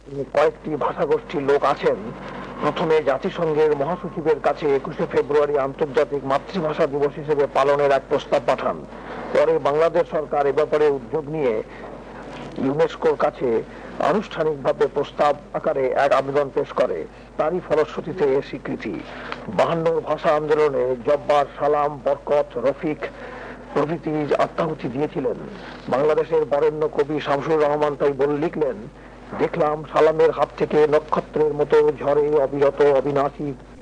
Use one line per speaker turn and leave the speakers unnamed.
কয়েকটি ভাষাগোষ্ঠীর লোক আছেন প্রথমে জাতিসংঘের মহাসচিবের কাছে 21শে ফেব্রুয়ারি আন্তর্জাতিক মাতৃভাষা দিবস হিসেবে পালনের এক প্রস্তাব পাঠান। পরে বাংলাদেশ সরকার এ ব্যাপারে উদ্যোগ নিয়ে ইউনেস্কোর কাছে আনুষ্ঠানিকভাবে প্রস্তাব আকারে এক আবেদন পেশ করে। তারই ফলশ্রুতিতে এর স্বীকৃতি। 52 ভাষা আন্দোলনে জব্বার, সালাম, বরকত, রফিক প্রভৃতি আত্মাহুতি দিয়েছিলেন। বাংলাদেশের বরেণ্য কবি শামসুর রহমান তাই লিখলেন, দেখলাম সালামের হাত থেকে নক্ষত্রের মতো ঝরে অবিরত অবিনাশী